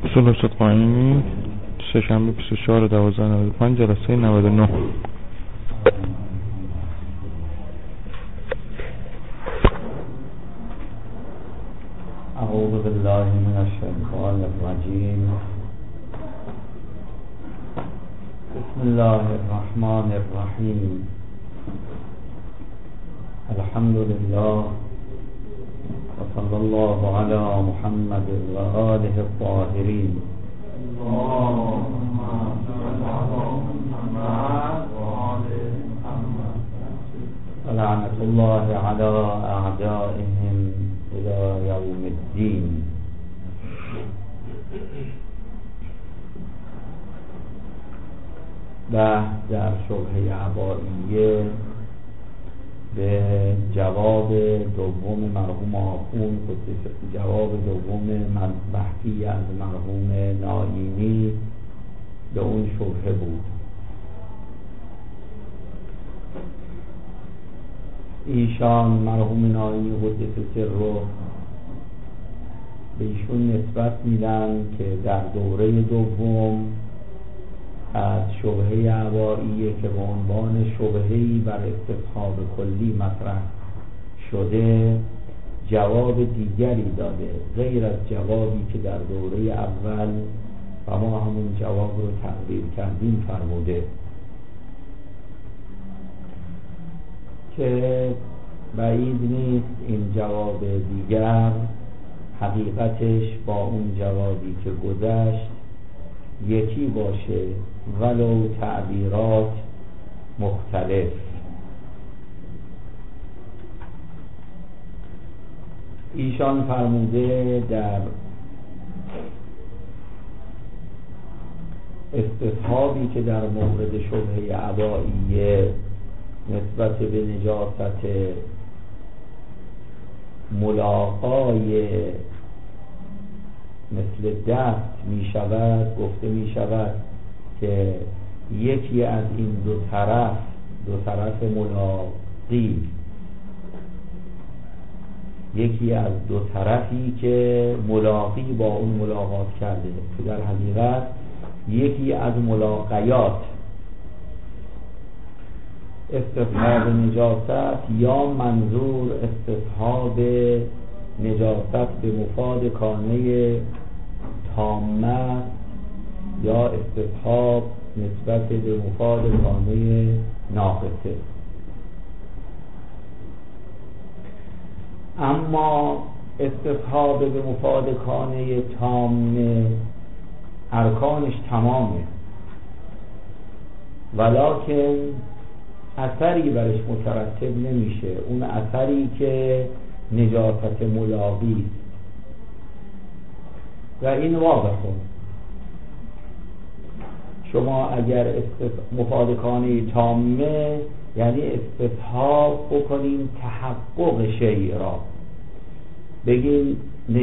اصول استاد قائمی سه‌شنبه 24/12/95 جلسه 99. اعوذ بالله من الشیطان الرجیم. بسم الله الرحمن الرحیم. الحمد لله وصلی الله علی محمد و آله الطاهرین. اللهم صل علی محمد و آل محمد. لعنت الله علی اعدائهم الى یوم الدین. بحث در شبهه عبائیه به جواب دوم مرحوم آخوند، جواب دوم بحثی از مرحوم نایینی به اون شبهه بود. ایشان مرحوم نایینی قدس سره به ایشون نسبت میدن که در دوره دوم از شبهه عبائیه که به عنوان شبهه‌ای بر استصحاب کلی مطرح شده جواب دیگری داده غیر از جوابی که در دوره اول و ما همون جواب رو تقریر کردیم فرموده، که بعید نیست این جواب دیگر حقیقتش با اون جوابی که گذشت یکی باشه ولو تعبیرات مختلف. ایشان فرموده در استصحابی که در مورد شبهه عبائیه نسبت به نجاست ملاقای مثل دست می شود، گفته می شود که یکی از این دو طرف ملاقی، یکی از دو طرفی که ملاقی با اون ملاقات کرده که در حقیقت یکی از ملاقیات استصحاب نجاست یا منظور استصحاب نجاست به مفاد کانه تامه یا استصحاب نسبت به مفاد کانه ناقصه. اما استصحاب به مفاد کانه تامه ارکانش تمامه، ولکن اثری برش مترتب نمیشه، اون اثری که نجاست ملاقی است و این واضحه. شما اگر مفادکانه تامه یعنی استصحاب بکنین تحقق شیء را، بگین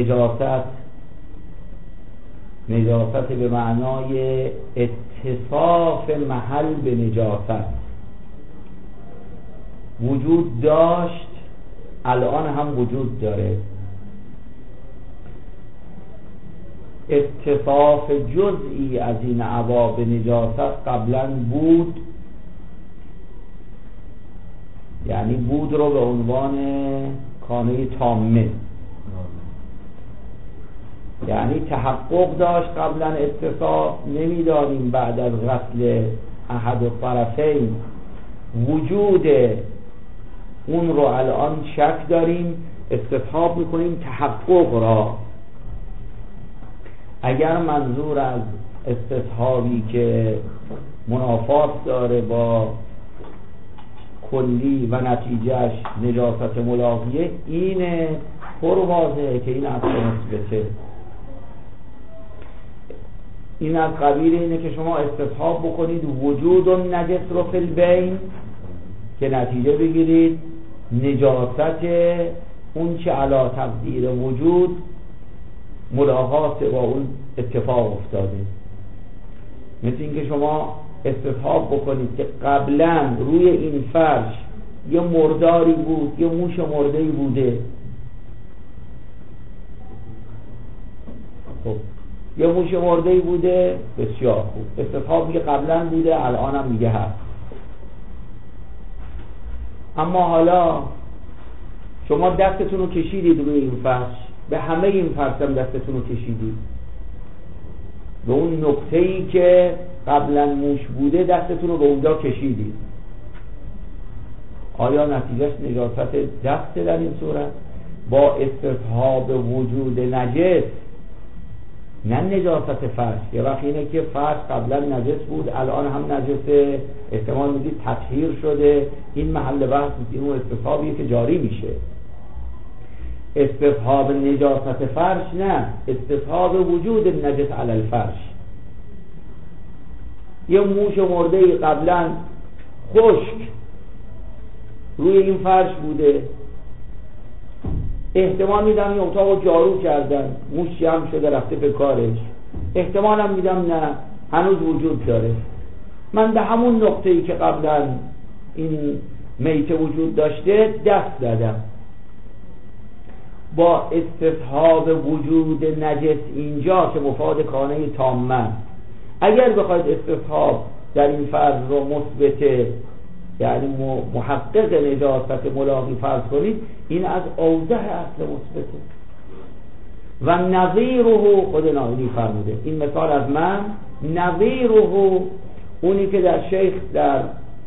نجاست به معنای اتصاف محل به نجاست وجود داشت، الان هم وجود داره. اتصاف جزئی از این عواب نجاست قبلا بود، یعنی بود رو به عنوان کانه تامه، یعنی تحقق داشت قبلا اتصاف، نمیدانیم بعد از غسل احد الطرفین وجود اون رو الان شک داریم، استصحاب میکنیم تحقق را. اگر منظور از استصحابی که منافات داره با کلی و نتیجهش نجاست ملاقیه، اینه پر واضحه که این اصل مثبته. این از قبیل اینه که شما استصحاب بکنید وجود و نجس رو فی البین که نتیجه بگیرید نجاست اون چه علی تقدیر وجود ملاقات با اون اتفاق افتاده. مثل اینکه شما استصحاب بکنید که قبلا روی این فرش یه مرداری بود، یه موش مرده‌ای بوده. خب یه موش مرده‌ای بوده، بسیار خوب. استصحاب میگه قبلا بوده، الان هم میگه هست. اما حالا شما دستتون رو کشیدید روی این فرش، به همه این فرش هم دستتون رو کشیدید، به اون نقطه‌ای که قبلا موش بوده دستتون رو به اونجا کشیدید. آیا نتیجهش نجاست دست در این صورت؟ با استصحاب وجود نجس، نه نجاست فرش. یه وقت اینه که فرش قبلا نجس بود، الان هم نجسه، احتمال میدید تطهیر شده. این محل بحث این اون استصحابیه که جاری میشه. استصحاب نجاست فرش نه، استصحاب وجود نجس علی الفرش. یه موش مرده‌ای قبلا خشک روی این فرش بوده، احتمال میدم این اتاق جارو کردن، موش جمع شده رفته به کارش، احتمالم میدم نه هنوز وجود داره. من به همون نقطه‌ای که قبلا این میته وجود داشته دست دادم. با استصحاب وجود نجس اینجا که مفاد کانه تامه، اگر بخواید استصحاب در این فرض رو مثبت، یعنی محقق نجاست ملاقی فرض کنید، این از اوضح اصل مثبته. و نظیره، خود ناینی فرموده این مثال از من، نظیره اونی که در شیخ در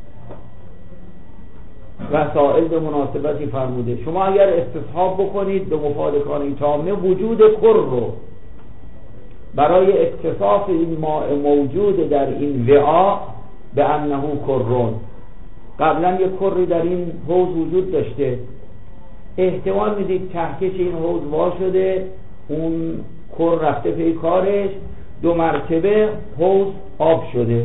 رسائل به مناسبتی فرموده. شما اگر استصحاب بکنید به مفاد کانه تامه وجود کر رو برای اتصاف این ماء موجود در این وعاء به انه کرون، قبلا یک کری در این حوض وجود داشته، احتمال میدید تحکش این حوض وا شده، اون کر رفته پی کارش، 2 مرتبه حوض آب شده.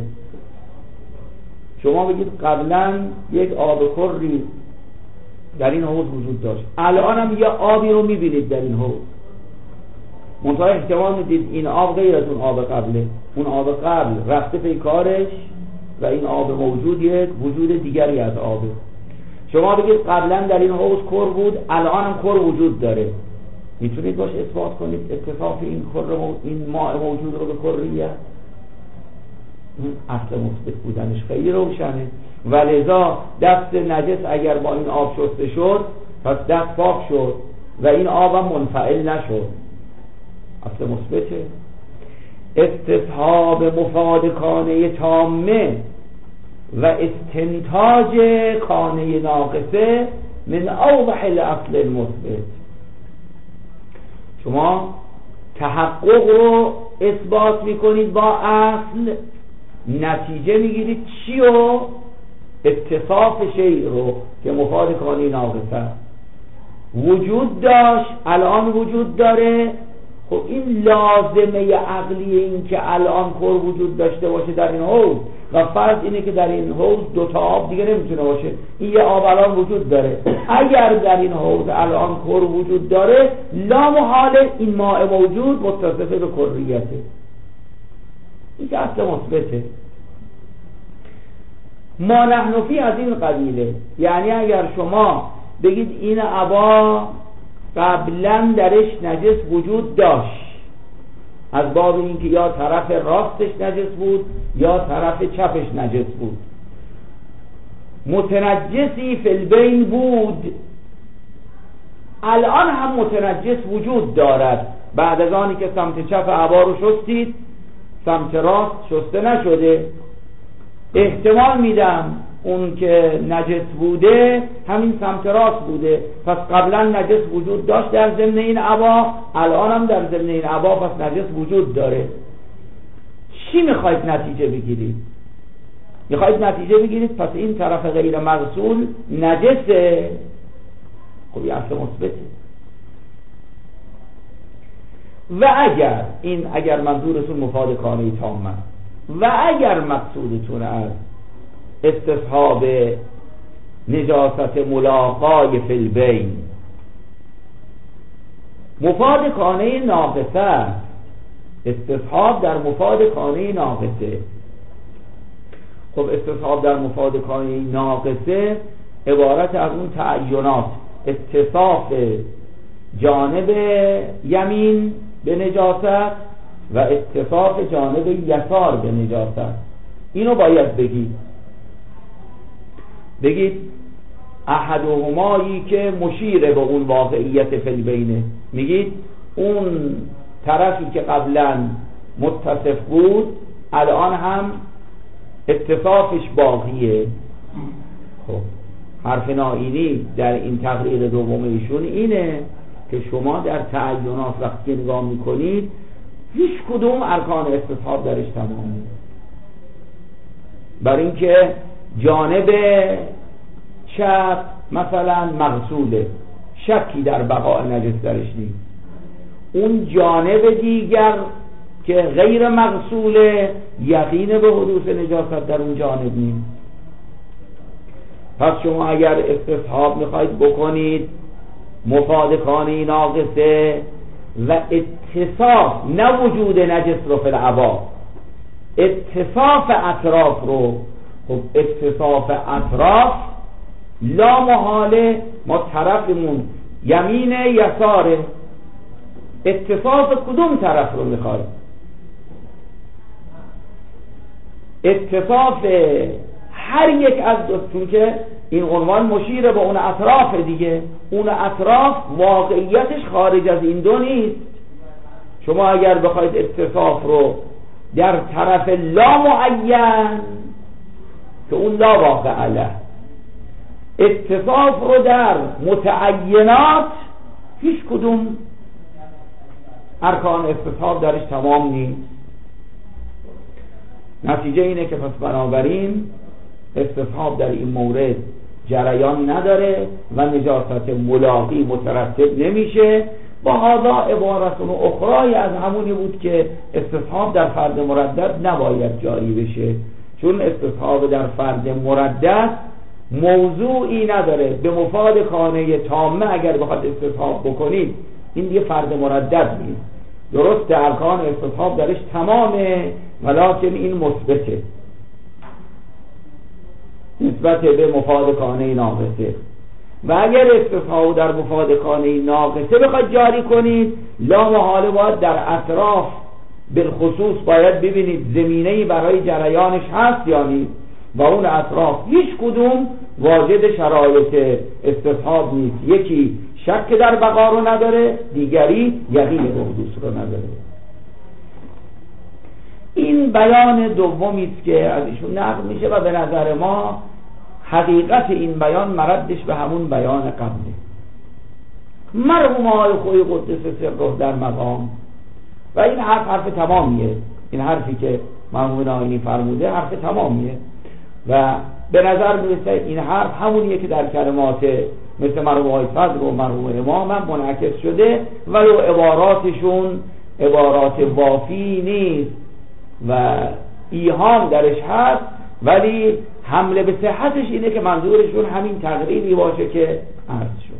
شما بگید قبلا یک آب کری در این حوض وجود داشت، الان هم یه آبی رو میبینید در این حوض، منتها احتمال میدید این آب غیر از اون آب قبله، اون آب قبل رفته پی کارش و این آب موجود یک وجود دیگری از آبه. شما بگید قبلا در این حوض کر بود، الان هم کر وجود داره، میتونید باش اثبات کنید اتصاف این این ماء موجود رو به کریه؟ اصل مثبت بودنش خیلی روشنه. ولذا دست نجس اگر با این آب شسته شد پس دست پاک شد و این آب هم منفعل نشد، اصل مثبته. استصحاب مفاد کانه تامه و استنتاج کانه ناقصه من اوضح الاصل المثبت. شما تحقق رو اثبات میکنید با اصل، نتیجه میگیرید چی رو؟ اتصاف شیء رو که مفاد کانه ناقصه وجود داشت، الان وجود داره. خب این لازمه عقلی این که الان کر وجود داشته باشه در این حوض و فرض اینه که در این حوض 2 تا آب دیگه نمیتونه باشه، این یه آب الان وجود داره. اگر در این حوض الان کر وجود داره، لا محاله این ماء موجود متصف به کریته، این که اصل مثبته. ما نحن فی از این قبیله، یعنی اگر شما بگید این عبا قبلا درش نجس وجود داشت، از باب اینکه یا طرف راستش نجس بود یا طرف چپش نجس بود، متنجسی فی البین بود، الان هم متنجس وجود دارد. بعد از آنی که سمت چپ عبا رو شستید، سمت راست شسته نشده، احتمال میدم اون که نجس بوده همین سمت راست بوده، پس قبلا نجس وجود داشت در ضمن این عبا، الان هم در ضمن این عبا پس نجس وجود داره. چی میخواید نتیجه بگیرید؟ میخواید نتیجه بگیرید پس این طرف غیر مغسول نجسه. خب این اصل مثبته. و اگر منظورتون مفاد کانه تامه و اگر مقصودتون از استصحاب نجاست ملاقای فی البین مفاد کانه ناقصه، استصحاب در مفاد کانه ناقصه. خب استصحاب در مفاد کانه ناقصه عبارت از اون تعینات، اتصاف جانب یمین به نجاست، و اتصاف جانب یسار به نجاست. اینو باید بگید احدهمایی که مشیر به اون واقعیت فی البینه، میگید اون طرفی که قبلا متصف بود الان هم اتصافش باقیه. خب حرف نائینی در این تقریر دوم ایشون اینه که شما در تعینات وقتی نگاه میکنید هیچ کدوم ارکان استصحاب درش تمام نیست، برای اینکه جانب چپ مثلا مغسوله، شکی در بقاء نجس درش نیست، اون جانب دیگر که غیر مغسوله یقین به حدوث نجاست در اون جانب نیست. پس شما اگر استصحاب میخواید بکنید مفاد خانه ناقصه و اتصاف نه وجود نجس رو فی العبا، اتصاف اطراف رو، خب اتصاف اطراف لا محاله ما طرفمون یمین یساره، اتصاف کدوم طرف رو میخواید؟ اتصاف هر یک از دو، چون که این عنوان مشیر به اون اطراف دیگه، اون اطراف واقعیتش خارج از این دو نیست. شما اگر بخواید اتصاف رو در طرف لا معین که اون لا واقع له، اتصاف رو در متعینات هیچ کدوم ارکان استصحاب درش تمام نیست. نتیجه اینه که پس بنابراین استصحاب در این مورد جریان نداره و نجاست ملاقی مترتب نمیشه. با هذا عبارتون اخرای از همونی بود که استصحاب در فرد مردد نباید جاری بشه، چون استصحاب در فرد مردد موضوعی نداره. به مفاد خانه تامه اگر بخواد استصحاب بکنید این دیگه فرد مردد نیست. درست ارکان استصحاب درش تمامه ولکن این مثبته نسبت به مفاد خانه ناقصه. و اگر استصحاب در مفاد خانه ناقصه بخواد جاری کنید لا محاله باید در اطراف بالخصوص باید ببینید زمینه‌ای برای جریانش هست یا نیست، و اون اطراف هیچ کدوم واجد شرایط استصحاب نیست. یکی شک در بقا رو نداره، دیگری یقین به حدوث رو نداره. این بیان دومی است که از ایشون نقل میشه و به نظر ما حقیقت این بیان مردش به همون بیان قبله. مرحوم آقای خویی قدس سره در مقام و این حرف تمامیه، این حرفی که مرحوم نائینی فرموده حرف تمامیه و به نظر میرسه این حرف همونیه که در کلمات مثل مرحوم آقای صدر و مرحوم امام هم منعکس شده، ولو عباراتشون عبارات وافی نیست و ایهام درش هست، ولی حمله به صحتش اینه که منظورشون همین تقریری باشه که عرض شد.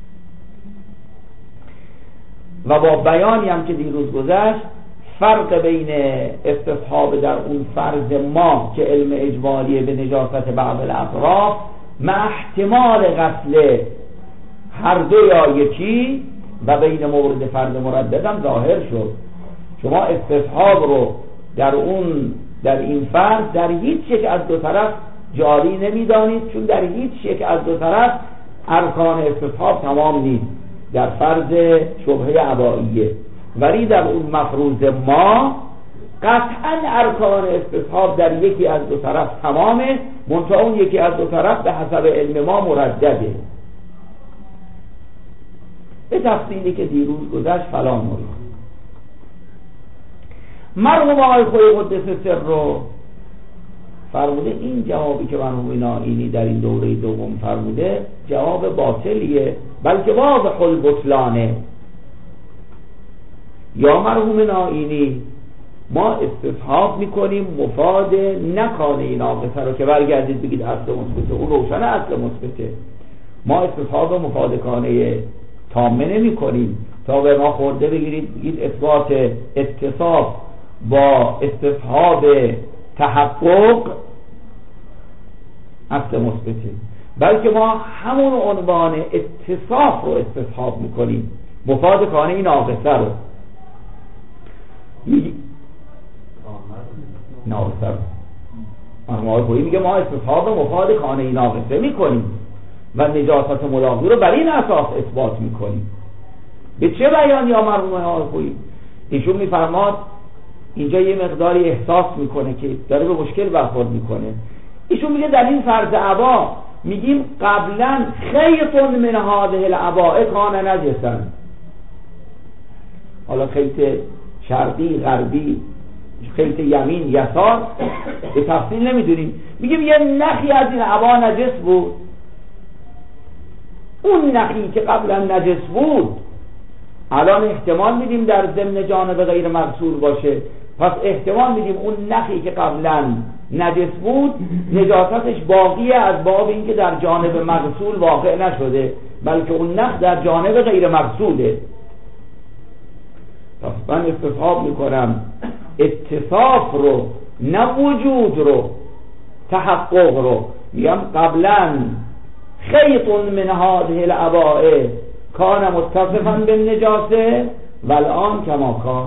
و با بیانی هم که دیروز گذشت فرق بین استصحاب در اون فرض ما که علم اجمالی به نجاست بعض الاطراف مع احتمال غسل هر دو یا یکی و بین مورد فرض مردد هم ظاهر شد. شما استصحاب رو در این فرض در هیچ یک از دو طرف جاری نمیدانید، چون در هیچ یک از دو طرف ارکان استصحاب تمام نیست در فرض شبهه عبائیه، ولی در اون مفروض ما قطعا ارکان استصحاب در یکی از دو طرف تمامه، منتها اون یکی از دو طرف به حسب علم ما مردده. به تفصیلی که دیروز گذشت فلان مورد. مرحوم آقای خویی قدس سر رو فرموده این جوابی که مرحوم نائینی در این دوره دوم فرموده جواب باطلیه، بلکه واضح البطلانه. یا مرحوم نائینی ما استصحاب میکنیم مفاد نکانه ناقصه رو که برگردید بگید اصل مثبته، اون روشنه اصل مثبته. ما استصحاب مفاد کانه تامه نمی کنیم تا به ما خورده بگید اثبات اتصاف با استصحاب تحقق اصل مثبته، بلکه ما همون عنوان اتصاف رو استصحاب میکنیم مفاد کانه ناقصه رو. ناقصه مرحوم آقای پویی میگه ما استصحاب مفاد خانه ناقصه میکنیم و نجاست ملاقی رو بر این اساس اثبات میکنیم. به چه بیان یا مرحوم آقای پویی؟ ایشون میفرماد اینجا یه مقداری احساس میکنه که داره به مشکل برخورد میکنه. ایشون میگه در این فرض عبا میگیم قبلا خیط من هذه العباء کان نجسا، حالا خیط شرقی غربی خیط یمین یسار به تفصیل نمیدونیم، میگیم یه نخی از این عبا نجس بود، اون نخی که قبلا نجس بود الان احتمال میدیم در ضمن جانب غیر مغسول باشه، پس احتمال میدیم اون نخی که قبلا نجس بود نجاستش باقیه از باب اینکه در جانب مغسول واقع نشده، بلکه اون نخ در جانب غیر مغسوله. پس من استصحاب میکنم اتصاف رو نه وجود رو، تحقق رو. میگم قبلا خیط من هذه العباء کان متصفا بالنجاسه و الان کما کان.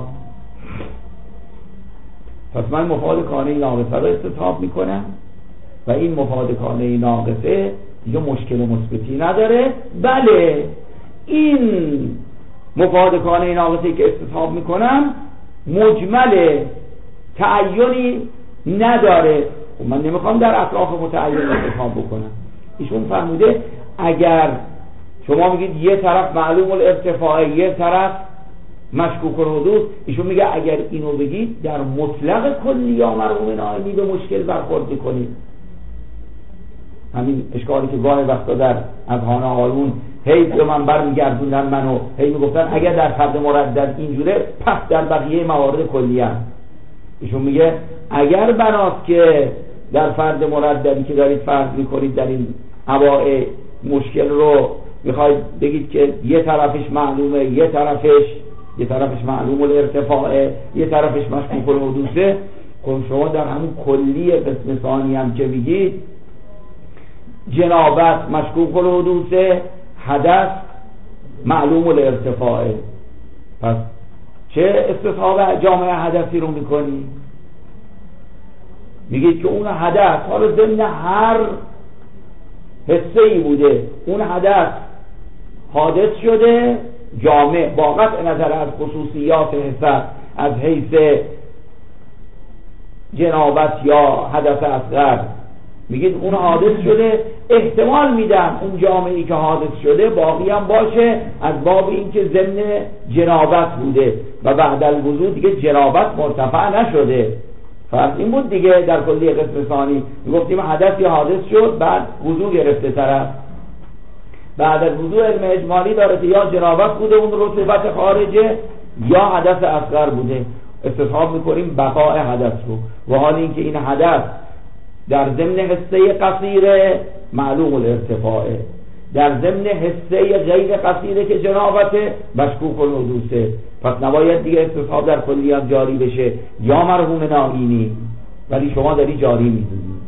پس من مفاد کانه ناقصه رو استصحاب میکنم و این مفاد کانه ناقصه دیگه مشکل مثبتی نداره. بله این مفاد کانه ناقصه که استصحاب میکنم مجمل تعیینی نداره. من نمیخوام در اطراف متعین استصحاب بکنم. ایشون فرموده اگر شما میگید یه طرف معلوم الارتفاع یه طرف مشکوک الحدوث، ایشون میگه اگر اینو بگید در مطلق کلی یا مرحوم نائینی به مشکل برخورد میکنید. همین اشکالی که گاه وقتا در اذهان آقایون هی به من برمیگردوندن منو هی میگفتن اگر در فرد مردد اینجوره پس در بقیه موارد کلی هم. ایشون میگه اگر بناست که در فرد مرددی که دارید فرض میکنید در این عباء مشکل رو میخواید بگید که یه طرفش معلومه یه طرفش معلوم الارتفاعه یه طرفش مشکوک الحدوثه، شما در همون کلی قسم ثانی هم که بگید جنابت مشکوک الحدوثه، حدث معلوم الارتفاعه، پس چه استصحاب جامعه حدثی رو میکنی؟ میگید که اون حدث حالا ضمن هر حسه ای بوده، اون حدث حادث شده جامع با قطع نظر از خصوصیات حسه از حیث جنابت یا حدث اصغر، میگید اون حادث شده، احتمال میدم اون جامعی که حادث شده باقی هم باشه از باب اینکه ضمن جنابت بوده و بعد الوضوء دیگه جنابت مرتفع نشده. فرض این بود دیگه در کلی قسم ثانی میگفتیم حدث یا حادث شد بعد وضوء گرفته طرف، بعد از وضوء علم اجمالی داره که یا جنابت بوده اون رطوبت خارجه یا حدث اصغر بوده، استصحاب میکنیم بقاء حدث رو. و حال اینکه این حدث در ضمن حصه قصیره معلوم الارتفاعه، در ضمن حصه غیر قصیره که جنابته مشکوک الحدوثه، پس نباید دیگه استصحاب در کلی هم جاری بشه یا مرحوم نائینی، ولی شما داری جاری میدونی.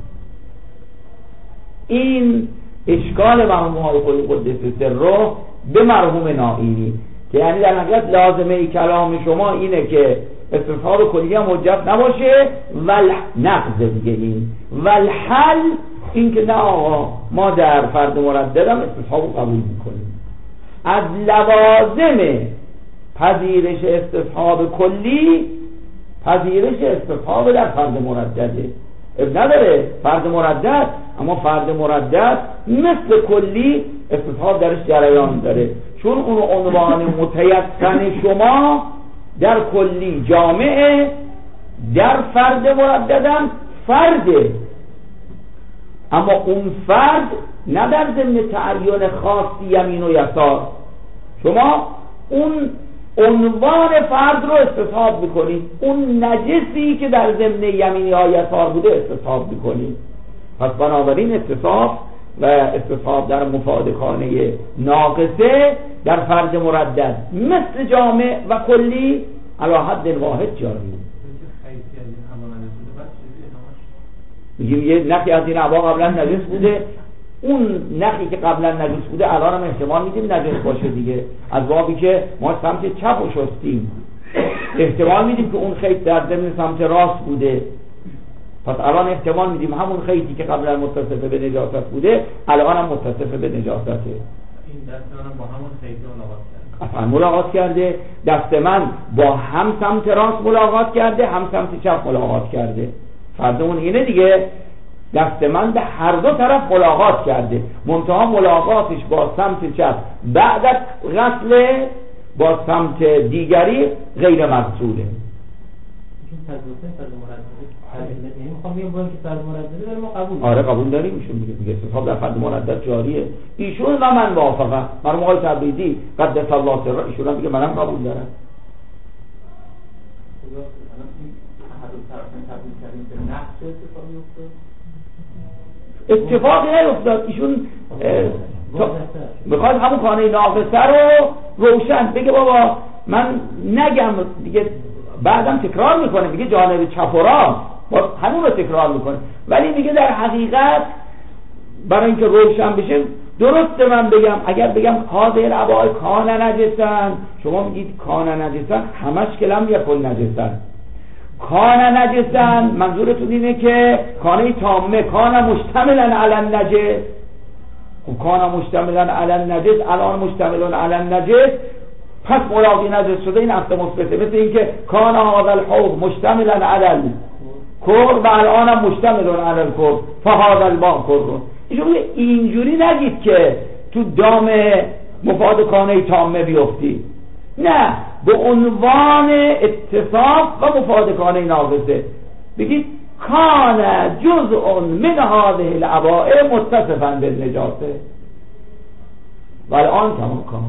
این اشکال مرحوم های قدس سره به مرحوم نائینی که یعنی در حقیقت لازمه کلام شما اینه که استصحاب کلی هم حجت نباشه و نقض دیگه این والحل این که نه آقا ما در فرد مردد هم استصحاب قبول میکنیم. از لوازم پذیرش استصحاب کلی پذیرش استصحاب در فرد مردده نداره. فرد مردد اما فرد مردد مثل کلی استصحاب درش جریان داره، چون اون عنوان متیقن شما در کلی جامعه در فرد مرددم فرده، اما اون فرد نه در ضمن تعین خاصی یمین و یسار، شما اون عنوان فرد رو استصحاب میکنید، اون نجسی که در ضمن یمین یا یسار بوده استصحاب میکنید. پس بنابراین استصحاب و استصحاب در مفاد کانه ناقصه در فرد مردد مثل جامع و کلی علی حد واحد جاری. میگیم یه نخی از این عبا قبلا نجس بوده، اون نخی که قبلا نجس بوده الان هم احتمال میدیم نجس باشه دیگه، از بابی که ما سمت چپ و شستیم احتمال میدیم که اون خیط در ضمن سمت راست بوده، پس الان احتمال میدیم همون خیطی که قبلا متصف به نجاست بوده الان هم متصف به نجاسته. این دست من با همون خیط ملاقات کرده، اصلا ملاقات کرده. دست من با هم سمت راست ملاقات کرده، هم سمت چپ ملاقات کرده. فرض اون اینه دیگه، دست من به هر دو طرف ملاقات کرده، منتها ملاقاتش با سمت چپ بعد از غسل با سمت دیگری غیر مغسوله. آره قبول داریم ایشون میگه استصحاب در حد مردد جاریه. ایشون و من موافقه. مرحوم آقای تبریزی قدس الله سره ایشون هم میگه منم قبول دارم. اتفاقی نیفتاد. ایشون میخواد همون خانه ناقصه رو روشن بگه بابا من نگم دیگه، بعدم تکرار میکنه میگه جانب چپ و راست باز همون رو تکرار میکنه، ولی میگه در حقیقت برای اینکه روشن بشه درسته من بگم، اگر بگم حاضر عبای کان نجسن، شما میگید کان نجسن همش کلم یکل نجسن. کان نجسن منظورتون اینه که کانه تامه، کان مشتملن علی النجس. خب کان مشتملن علی النجس الان مشتملن علی النجس، پس ملاقی نجس شده، این اصل مثبته. مثل اینکه کان هذا الحوض مشتملن علی الکر و الان هم مشتملن علی الکر فهذا الماء کر. اینجوری نگید که تو دام مفاد کانه تامه بیفتی، نه، به عنوان اتصاف و مفاد کانه ناقصه بگید کان جزء من هذه العباء متصفا بالنجاسه و الان تمام کان.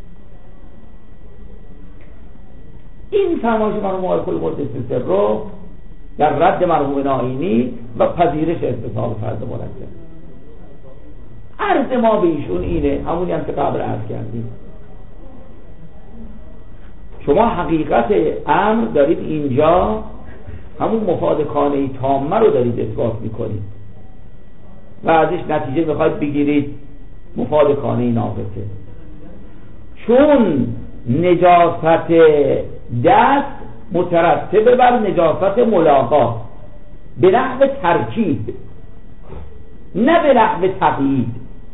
این فرمایش مرحوم آقای کل قدس سر رو در رد مرحوم نائینی و پذیرش استصحاب فرض مرکب. عرض ما به ایشون اینه، همونی هم که قبل عرض کردیم، شما حقیقت امر دارید اینجا همون مفاد کانه تامه رو دارید اثبات میکنید و ازش نتیجه میخواید بگیرید مفاد کانه ناقصه. چون نجاست دست مترتب بر نجاست ملاقات به نحو ترکیب نه به نحو تقیید.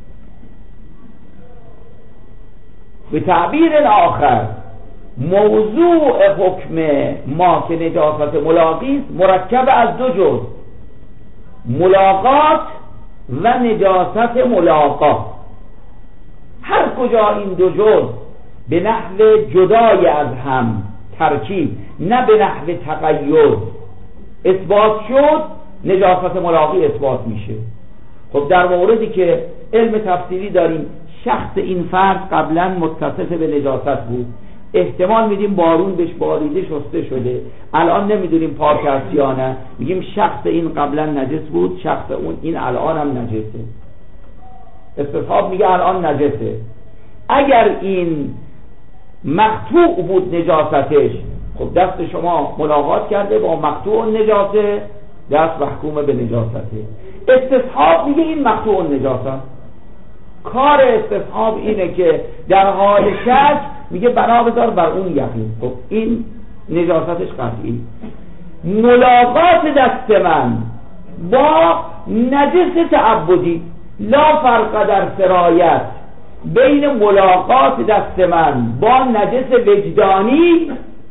به تعبیر آخر موضوع حکم ما که نجاست ملاقی است مرکب از دو جزء، ملاقات و نجاست ملاقات. هر کجا این دو جزء به نحو جدای از هم ترکیب نه به نحو تقید اثبات شد، نجاست ملاقی اثبات میشه. خب در موردی که علم تفسیری داریم شخص این فرد قبلا متصف به نجاست بود، احتمال میدیم بارون بهش باریده شسته شده، الان نمیدونیم پاک است یا نه، میگیم شخص این قبلا نجس بود، شخص اون این الان هم نجسه. استصحاب میگه الان نجسه. اگر این مقطوع بود نجاستش، خب دست شما ملاقات کرده با مقطوع نجاسه، دست محکوم به نجاسته. استصحاب میگه این مقطوع نجاسه. کار استصحاب اینه که در حال شک میگه بنا بذار بر اون یقین، خب این نجاستش قطعی. ملاقات دست من با نجس تعبدی، لا فرق در سرایت بین ملاقات دست من با نجس وجدانی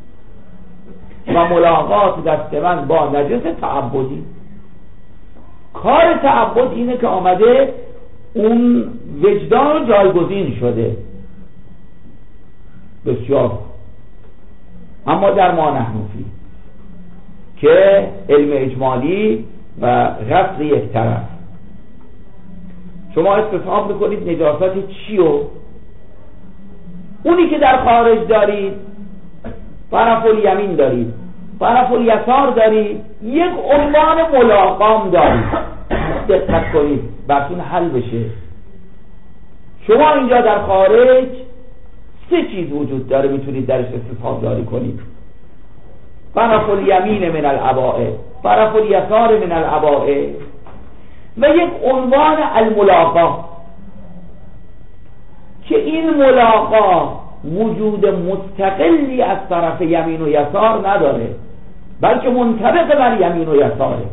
و ملاقات دست من با نجس تعبدی. کار تعبد اینه که آمده اون وجدان جایگزین شده. بسیار. اما در ما نحنفی که علم اجمالی و غسل یک طرف، شما استصحاب میکنید نجاست چیو؟ اونی که در خارج دارید، طرف الیمین دارید، طرف الیسار دارید، یک عنوان ملاقام دارید. دقت کنید براتون حل بشه. شما اینجا در خارج سه چیز وجود داره میتونید درش استصحاب جاری کنید: طرف الیمین من العباء، طرف الیسار من العباء و یک عنوان الملاقا که این ملاقا وجود مستقلی از طرف یمین و یسار نداره، بلکه منطبق بر یمین و یساره.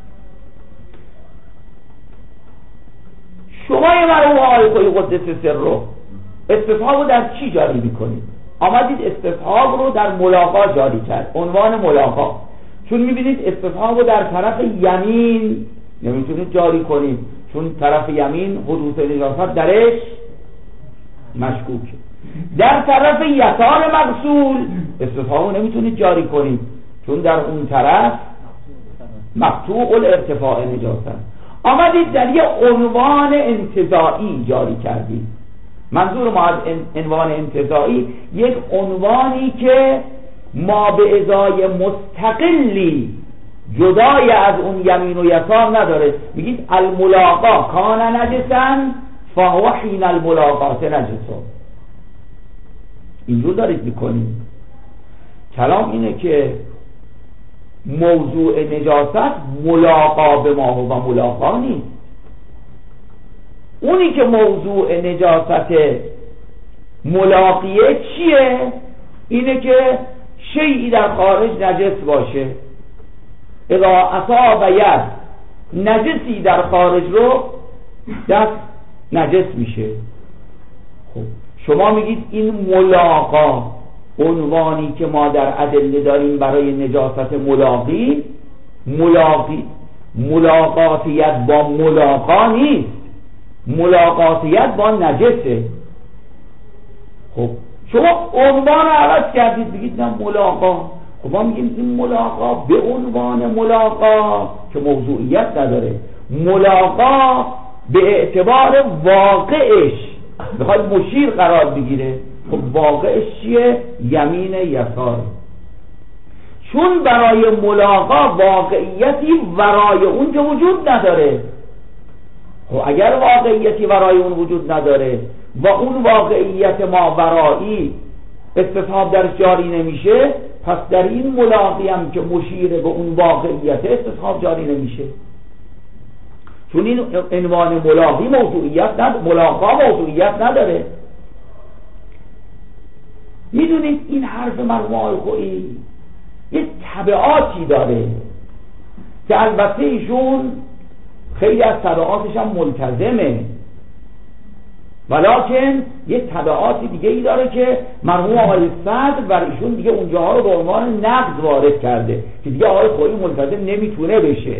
شما یه مرحوم آقای خویی قدس سر رو استصحاب رو در چی جاری میکنید؟ آمدید استصحاب رو در ملاقا جاری کرد، عنوان ملاقا، چون میبینید استصحاب رو در طرف یمین نمیتونید جاری کنید، چون طرف یمین حدوث نجاست درش مشکوکه. در طرف یسار مغسول استصحاب رو نمیتونید جاری کنید، چون در اون طرف مقطوع الارتفاع نجاست. آمدید در یه عنوان انتزاعی جاری کردید. منظور ما از عنوان انتزاعی یک عنوانی که ما به ازای مستقلی جدای از اون یمین و یسار نداره. میگید الملاقا کان نجسا فهو حین الملاقات نجسا. اینجور دارید میکنید. کلام اینه که موضوع نجاست ملاقا به ما و ملاقا نیست. اونی که موضوع نجاست ملاقیه چیه؟ اینه که شیئی در خارج نجس باشه. اذا اصاب ید نجسی در خارج رو دست نجس میشه. خب شما میگید این ملاقا عنوانی که ما در ادله داریم برای نجاست ملاقاتیت با ملاقا نیست، ملاقاتیت با نجسه. خب شما عنوان عوض کردید بگید نه ملاقا. خب ما میگیم این ملاقا به عنوان ملاقا که موضوعیت نداره، ملاقا به اعتبار واقعش بخواد مشیر قرار بگیره. خب واقعش چیه؟ یمین یسار. چون برای ملاقا واقعیتی ورای اون که وجود نداره. خب اگر واقعیتی ورای اون وجود نداره و اون واقعیت ماورایی استصحاب درش جاری نمیشه، پس در این ملاقی هم که مشیر به اون واقعیت استصحاب جاری نمیشه. چون این عنوان ملاقی ملاقا موضوعیت نداره. میدونید این حرف مرحوم آقای خویی یه تبعاتی داره که البته ایشون خیلی از تبعاتش هم ملتزمه، ولکن یه تبعاتی دیگه ای داره که مرحوم آقای صدر بر ایشون دیگه اونجاها رو به عنوان نقض وارد کرده که دیگه آقای خویی ملتزم نمیتونه بشه.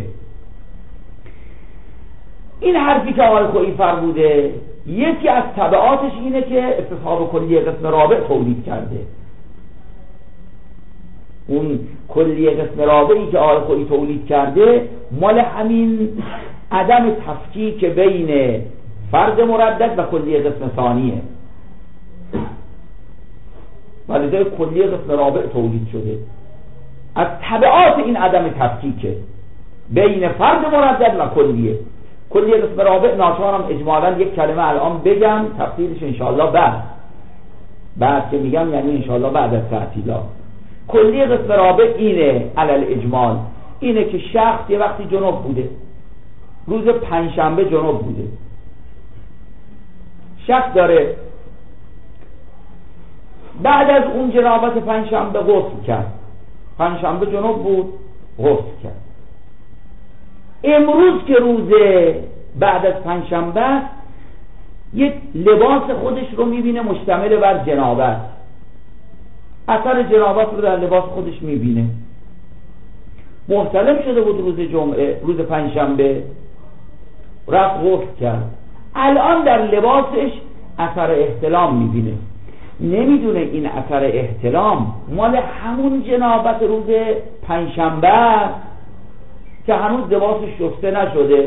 این حرفی که آقای خویی فرموده یکی از تبعاتش اینه که استصحاب کلیه قسم رابع تولید کرده. اون کلیه قسم رابعی که آقای خویی تولید کرده مال همین عدم تفکیک بین فرد مردد و کلیه قسم ثانیه، ولی کلیه قسم رابع تولید شده. از تبعات این عدم تفکیک بین فرد مردد و کلیه قسم رابع ناچارم اجمالا یک کلمه الان بگم، تفصیلش انشاءالله بعد که میگم یعنی انشاءالله بعد از تعطیلات. کلیه قسم رابع اینه علل اجمال، اینه که شخص یه وقتی جنوب بوده، روز پنجشنبه جنوب بوده، شخص داره بعد از اون جنابت پنجشنبه غسل کرد، پنجشنبه جنوب بود غسل کرد. امروز که روز بعد از پنجشنبه یک لباس خودش رو میبینه مشتمل بر جنابت، اثر جنابت رو در لباس خودش میبینه. محتلم شده بود روز جمعه، روز پنجشنبه رفت غسل کرد، الان در لباسش اثر احتلام میبینه. نمیدونه این اثر احتلام مال همون جنابت روز پنجشنبه که هنوز لباسش شسته نشده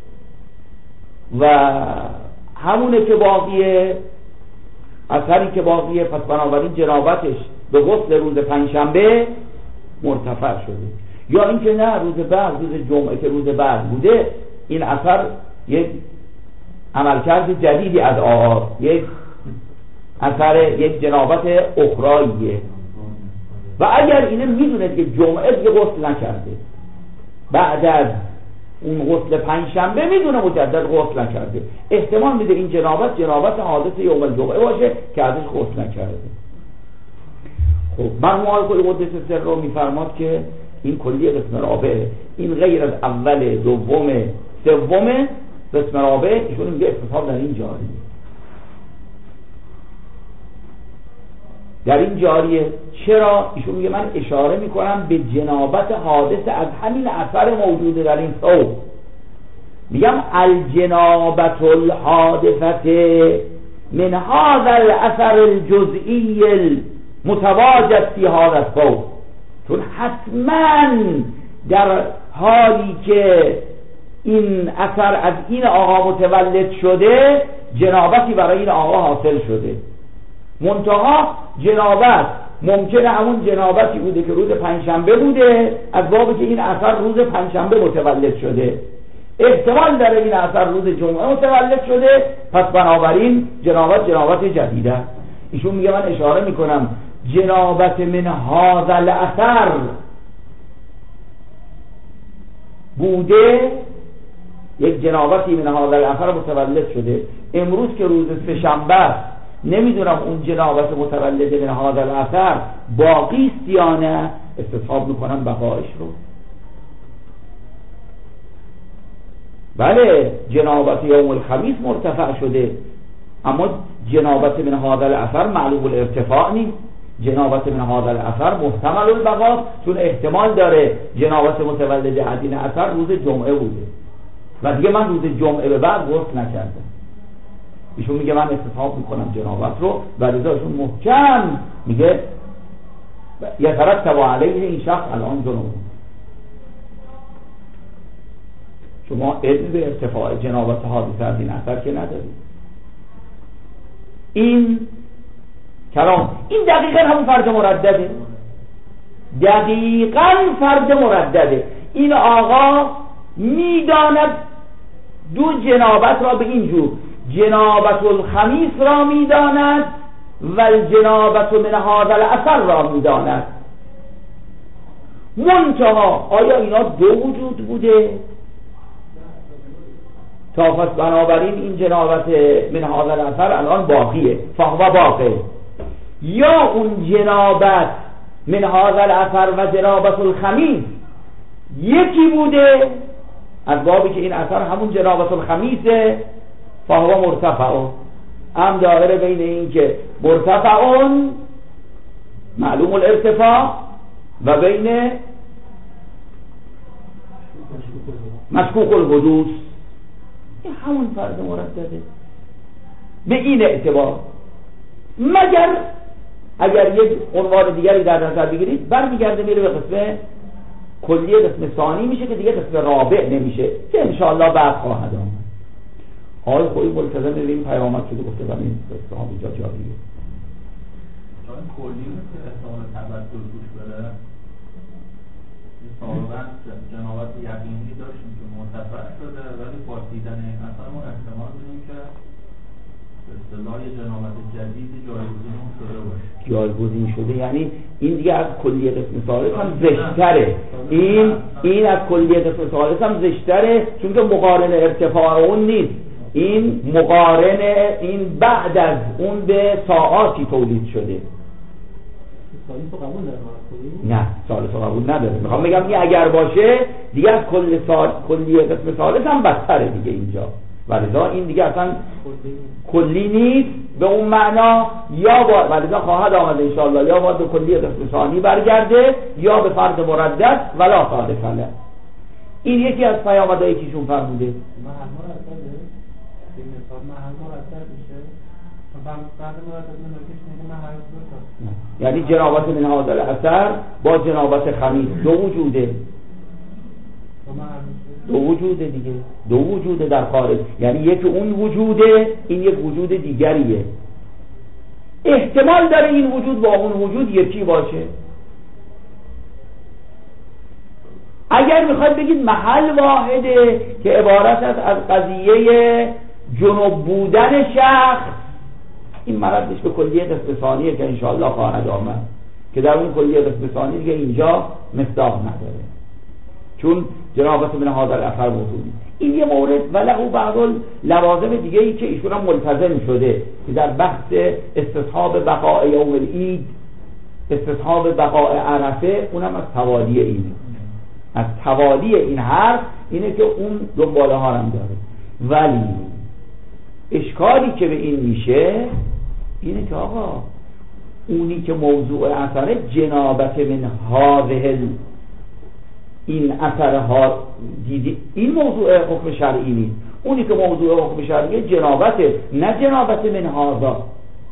و همونه که باقیه، اثری که باقیه، پس بنابراین جنابتش به غسل روز پنجشنبه مرتفع شده. یا اینکه نه، روز بعد، روز جمعه که روز بعد بوده، این اثر یک عملکرد جدیدی از آغاز، یک اثر یک جنابت اخراییه. و اگر اینه میدونه که جمعه دیگه غسل نکرده، بعد از اون غسل پنجشنبه میدونه مجدد غسل نکرده، احتمال میده این جنابت حادث یوم الجمعه باشه که ازش غسل نکرده. خب مرحوم آقای قدس سر رو میفرماد که این کلیه قسم رابعه، این غیر از اول دوم سوم قسم رابعه، ایشون میگه استصحاب در این جاریه. در این جاریه چرا؟ ایشون میگه من اشاره میکنم به جنابت حادث از همین اثر موجود در این ثوب. میگم الجنابت الحادثه من هذا الاثر الجزئی المتواجد فی هذا الثوب، چون حتما در حالی که این اثر از این آقا متولد شده جنابتی برای این آقا حاصل شده، منتها جنابت ممکنه همون جنابتی بوده که روز پنجشنبه بوده، از بابی که این اثر روز پنجشنبه متولد شده، احتمال داره این اثر روز جمعه متولد شده، پس بنابراین جنابت جدیده. ایشون میگه من اشاره میکنم جنابت من هذا الاثر بوده، یک جنابتی من هذا الاثر متولد شده، امروز که روز سه‌شنبه نمیدونم اون جنابت متولد من هذا الاثر باقی است یا نه، استصحاب میکنم بقایش رو. بله جنابت یوم الخمیس مرتفع شده، اما جنابت من هذا الاثر معلوم الارتفاع نیست، جنابت من هذا الاثر محتمل البقا، چون احتمال داره جنابت متولد از این اثر روز جمعه بوده و دیگه من روز جمعه به بعد غسل نکردم. ایشون میگه من استصحاب میکنم جنابت رو، و لذاشون محکم میگه یترتب علیه این شخص الان جنوب. شما علم به ارتفاع جنابت حادثه از این اثر که ندارید. این کلام این دقیقا همون فرد مردده، دقیقا فرد مردده. این آقا میداند دو جنابت را به این جور، جنابت الخمیس را میداند و الجنابت من هذا الاثر را میداند. منتها آیا اینا دو وجود بوده؟ تا پس بنابراین این جنابت من هذا الاثر الان باقیه، فهو باقی، یا اون جنابت من هذا الاثر و جنابت الخمیس یکی بوده، از بابی که این اثر همون جنابت الخمیسه، فهو مرتفع، هم داخل بین این که مرتفعون معلوم الارتفاع و بین مشکوک الحدوث، این همون فرد مردده به این اعتبار. مگر اگر یک عنوان دیگری در نظر بگیرید برمیگرده میره به قسم کلیه، قسم ثانی میشه که دیگه قسم رابع نمیشه که انشاءالله بعد خواهد آمد. حال خوبی ملتزم به این پیامت شده گفته و این قسم ها اینجا جاریه. چون کلی که احتمال تبدل توش بره سابقا جنابت یقینی داشتیم که مرتفع شده، ولی با دیدن این اثر ما احتمال داریم که به اصطلاح جنابت جدیدی جایگزین شده باشه. جایگزین شده یعنی این دیگه از کلیه قسم ثالث هم زشتره، این از کلیه قسم ثالث هم زشتره، چون که مقارن ارتفاع اون نیست، این مقارن این بعد از اون به ساعاتی تولید شده. ثالث قبول داره؟ نه ثالث قبول نداره. میخوام بگم این اگر باشه دیگه از کلیه قسم ثالث هم بدتره دیگه اینجا، ولذا این دیگه اصلا کلی نیست به اون معنا، یا ولذا خواهد آمد انشاءالله یا باید به کلیه قسم ثانی برگرده یا به فرد مردد ولا صادفه. این یکی از پیامدهایی که ایشون فرموده. یعنی جنابت من هذا الاثر با جنابت خمیس دو وجوده، دو وجوده دیگه، دو وجوده در خارج، یعنی یک اون وجوده، این یک وجود دیگریه. احتمال داره این وجود با اون وجود یکی باشه. اگر میخواید بگید محل واحده که عبارت است از قضیه جنوب بودن شخص، این مردش به کلیه قسم ثانیه که انشاءالله خواهد آمد، که در اون کلیه قسم ثانی دیگه اینجا مصداق نداره، چون جنابت من هذا الاثر موضوع نیست. این یه مورد. ولهو بعض لوازم دیگه ای که ایشون هم ملتزم شده که در بحث استصحاب بقاء یوم العید، استصحاب بقاء عرفه، اونم از توالی اینه، از توالی این حرف اینه که اون دنباله ها هم داره. ولی اشکالی که به این میشه اینه که آقا اونی که موضوع اثر جنابت من هذه این اثرها دیدی، این موضوع حکم شرعی نیست. اونی که موضوع حکم شرعی جنابته، نه جنابت من هذا.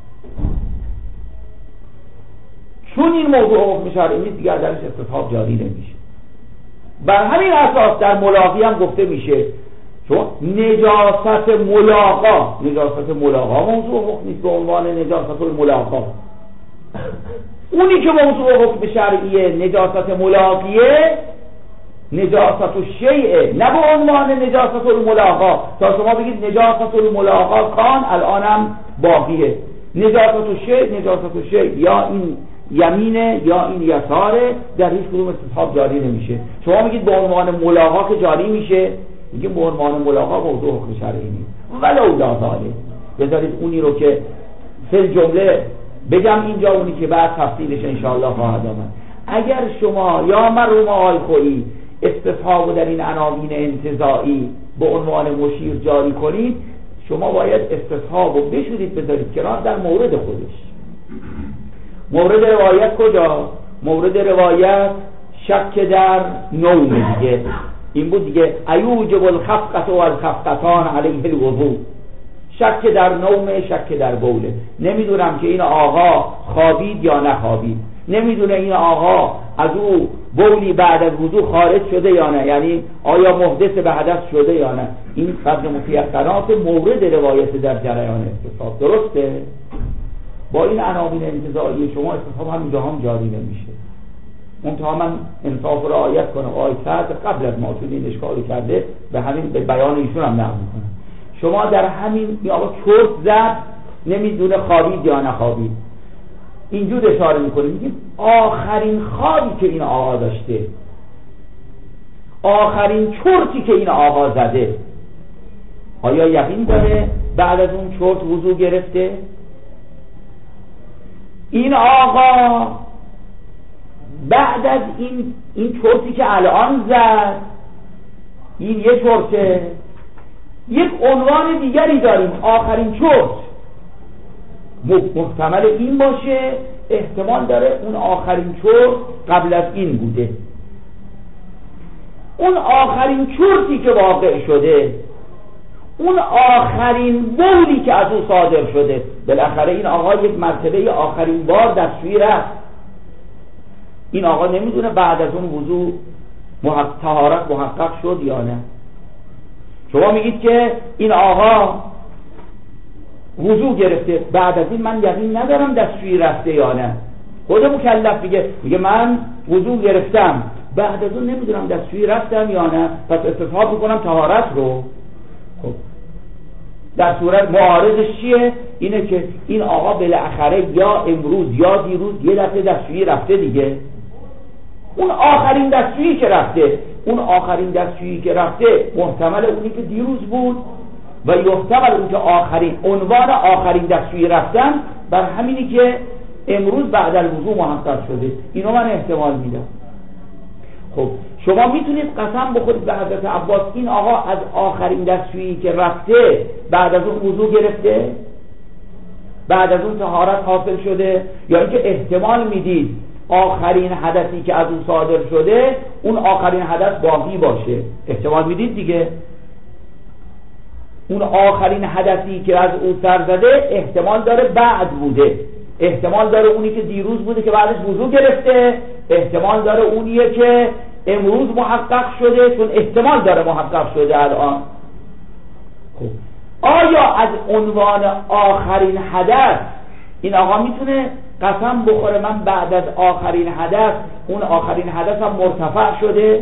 چون این موضوع حکم شرعی نیست دیگر درش استصحاب جاری نمیشه. بر همین اساس در ملاقی هم گفته میشه چون نجاست ملاقا موضوع حکم نیست به عنوان نجاست الملاقا. اونی که موضوع حکم شرعیه نجاست ملاقیه، نجاست الشیء، نه به عنوان نجاست الملاقا. تا شما بگید نجاست الملاقا کان الانم باقیه. نجاست الشیء یا این یمینه یا این یساره، در هیچ کدوم استصحاب جاری نمیشه. شما میگید به عنوان ملاقا که جاری میشه، میگیم به عنوان ملاقا موضوع حکم شرعی نیست. ولو دازاله بذارید اونی رو که فی جمله بگم اینجا، اونی که بعد تفصیلش انشاءالله خواهد آمد. اگر شما یا مرحوم آقای خویی استصحاب در این عناوین انتزاعی به عنوان مشیر جاری کنید، شما باید استصحاب رو بشورید بذارید کنار در مورد خودش. مورد روایت کجا؟ مورد روایت شک در نوم دیگه. این بود دیگه ایوجب الخفقة و الخفقتان علیه الوضوء. شک در نوم، شک در بوله. نمیدونم که این آقا خوابید یا نخوابید، نمیدونه این آقا از او بولی بعد از وضو خارج شده یا نه، یعنی آیا محدث به حدث شده یا نه. این قدر متیقنات مورد روایت در جریان استصحاب. درسته؟ با این عناوین انتزاعی شما استصحاب همینجا هم جاری نمیشه. منتها من انصاف رو رعایت کنم، آقای سعد قبل از ما چون این اشکالی کرده به همین به بیان ایشون هم نقل میکنم. شما در همین یا آقا چرت زد نمیدونه خوابید یا نخوابید، اینجور اشاره میکنیم، میگیم آخرین خوابی که این آقا داشته، آخرین چرتی که این آقا زده، آیا یقین داره بعد از اون چرت وضو گرفته؟ این آقا بعد از این چرتی که الان زد، این یه چرته، یک عنوان دیگری داریم آخرین چرت، محتمل این باشه، احتمال داره اون آخرین چرت قبل از این بوده. اون آخرین چرتی که واقع شده، اون آخرین بولی که از او صادر شده، بالاخره این آقا یک مرتبه آخرین بار دستشویی رفت. این آقا نمیدونه بعد از اون وضو طهارت محقق شد یا نه. شما میگید که این آقا وضو گرفته، بعد از این من یقین ندارم دستشویی رفته یا نه. خود مکلف میگه من وضو گرفتم، بعد از اون نمیدونم دستشویی رفتم یا نه، پس استصحاب میکنم طهارت رو. خب در صورت معارضش چیه؟ اینه که این آقا بالاخره یا امروز یا دیروز یه دفعه دستشویی رفته دیگه. اون آخرین دستشویی که رفته، اون آخرین دستشویی که رفته محتمل اونی که دیروز بود و یحتمل اون که آخرین عنوان آخرین دستشویی رفتن بر همینی که امروز بعد از وضو محقق شده. اینو من احتمال میدم. خب شما میتونید قسم بخورید به حضرت عباس این آقا از آخرین دستشویی که رفته بعد از اون وضو گرفته، بعد از اون طهارت حاصل شده، یا اینکه احتمال میدید آخرین حدثی که از اون صادر شده اون آخرین حدث باقی باشه. احتمال میدید دیگه اون آخرین حدثی که از اون سر زده احتمال داره بعد بوده، احتمال داره اونی که دیروز بوده که بعدش وضو گرفته، احتمال داره اونیه که امروز محقق شده چون احتمال داره محقق شده الان. خب آیا از عنوان آخرین حدث این آقا میتونه قسم بخوره من بعد از آخرین حدث اون آخرین حدث هم مرتفع شده؟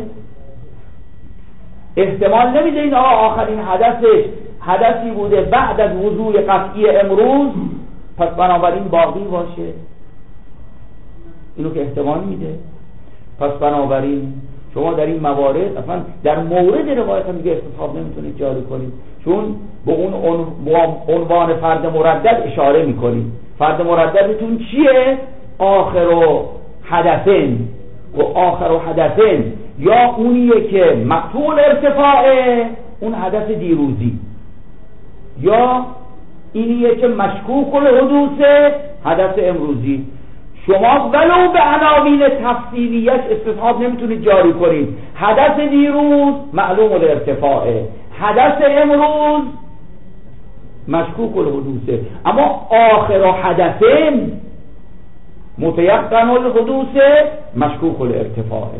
احتمال نمیده این آقا آخرین حدثش حدثی بوده بعد از وضوء قطعی امروز پس بنابراین باقی باشه. اینو که احتمال میده. پس بنابراین شما در این موارد اصلا در مورد روایت هم دیگه استصحاب نمیتونید جاری کنید، چون به اون عنوان فرد مردد اشاره میکنید. فرد مرددتون چیه؟ آخر و حدثن و آخر و حدثن، یا اونیه که مقطوع ارتفاعه، اون حدث دیروزی، یا اینیه که مشکوک الحدوثه، حدث امروزی. شما ولو به عناوین تفصیلیش استصحاب نمیتونید جاری کنید. حدث دیروز معلوم الارتفاعه، حدث امروز مشکوک الحدوثه، اما آخر حدثن متيقن الحدوثه مشکوک الارتفاعه.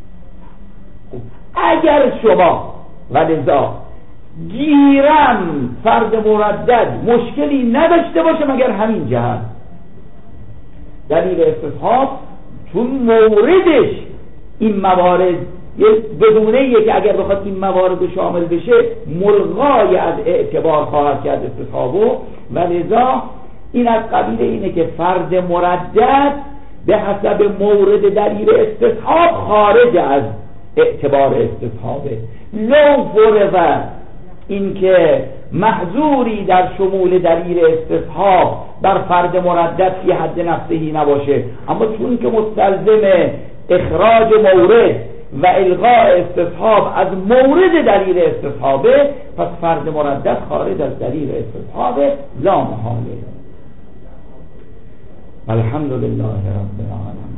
اگر شما ولذا گیرم فرد مردد مشکلی نداشته باشه مگر همین جهت، دلیل استصحاب چون موردش این موارد بدونه که اگر بخواد این موارد رو شامل بشه ملغای از اعتبار خواهد کرد استصحابو، و لذا این از قبیل اینه که فرد مردد به حسب مورد دلیل استصحاب خارج از اعتبار استصحابه. لو فرض این که محظوری در شمول دلیل استصحاب بر فرد مردد فی حد نفسهی نباشه، اما چون که مستلزم اخراج مورد و الغاء استصحاب از مورد دلیل استصحابه، پس فرد مردد خارج از دلیل استصحابه لا محاله. الحمد لله رب العالمین.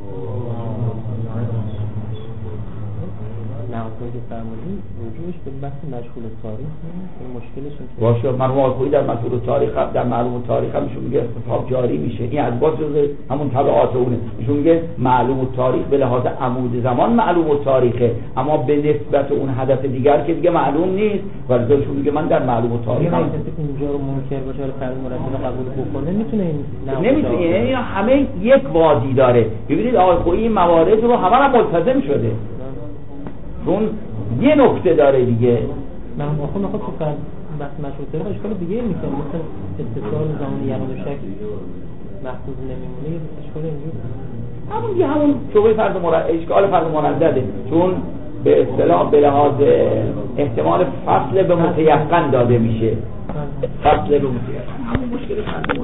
نقضی که فرمودید رجوعش به بحث مشغول تاریخ این مشکلش باشه. مرحوم آقایی در مشغول تاریخ در معلوم تاریخ هم ایشون میگه استصحاب جاری میشه، این از باز جزء همون تبعات اونه. ایشون میگه معلوم تاریخ به لحاظ عمود زمان معلوم تاریخه، اما به نسبت اون هدف دیگر که دیگه معلوم نیست، ولی ایشون میگه من در معلوم تاریخ هم اینجا رو منکر باشه فرد مرتب قبول بکنه نمیتونه، نمیتونه. یعنی همه یک وادی داره. ببینید آقایی این موارد رو همه هم ملتزم شده، چون یه نکته داره دیگه. من آخه میخواد تو بحث مشروطه اشکال دیگه میکنه، مثلا اتصال زمان یقین و شک محفوظ نمیمونه، اشکال اینجوری همون شبهه فرد اشکال فرد مردده، چون به اصطلاح به لحاظ احتمال فصل به متیقن داده میشه. فصل به متیقن همون مشکل فرد